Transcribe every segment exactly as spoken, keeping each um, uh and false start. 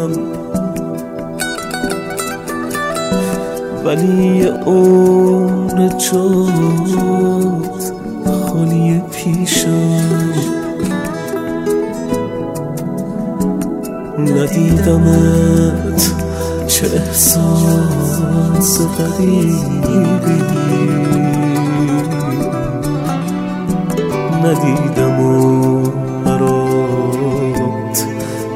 دلم، ولی یه عمر جات خالی پیشم. ندیدمت چه احساس غریبی، ندیدم و برات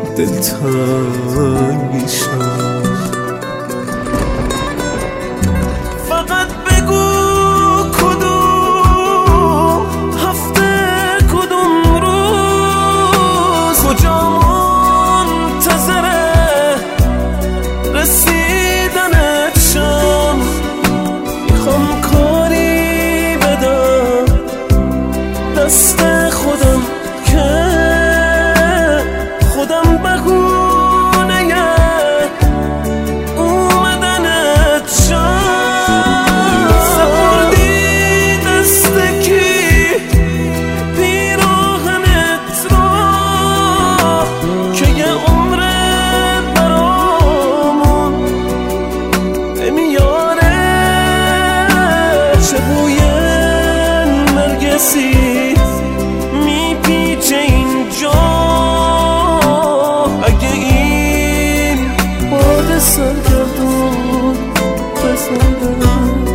دلتنگ میشم. فقط بگو کدوم هفته، کدوم روز، کجا منتظره رسیدنت شم. میخوام کاری بدم دست خودم که خودم بهونه اومدنت شم. سپردی دست کی پیراهنت رو که یه عمره برامون نمیاره. چه بوی نرگسی میپیچه اینجا، اگه این باد سرگردون بزنه.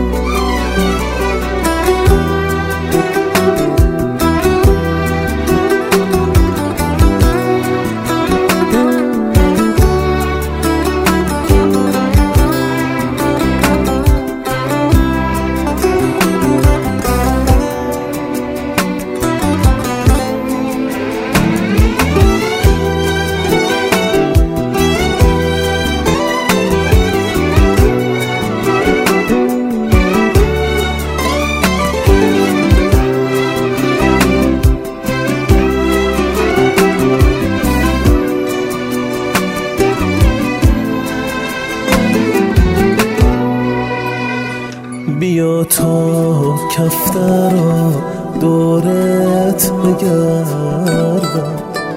بیا تا کفترا دورت بگردم،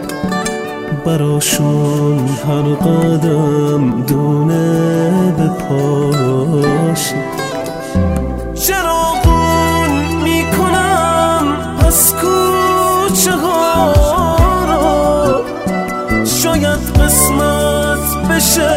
براشون هر قدم دونه بپاشی. چراغون میکنم از کوچه ها رو، شاید قسمت بشه